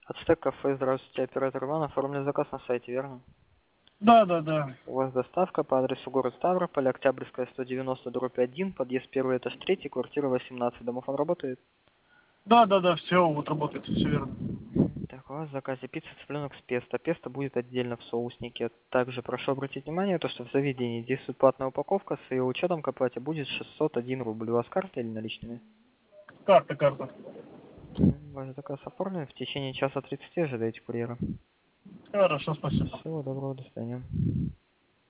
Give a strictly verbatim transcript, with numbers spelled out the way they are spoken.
Ацтек кафе, здравствуйте, оператор Иван, оформлен заказ на сайте, верно? Да, да, да. У вас доставка по адресу город Ставрополь, Октябрьская, сто девяносто, дробь один, подъезд первый, этаж третий, квартира восемнадцать. Домофон работает? Да, да, да, все, вот работает, все верно. Так, у вас в заказе пицца, цыпленок с песто. Песто будет отдельно в соуснике. Также прошу обратить внимание, то, что в заведении действует платная упаковка, с ее учетом к оплате будет шестьсот один рубль. У вас карта или наличными? Карта, карта. Ваш заказ оформлен, в течение часа тридцати ожидайте курьера. Хорошо, спасибо. Всего доброго, до свидания.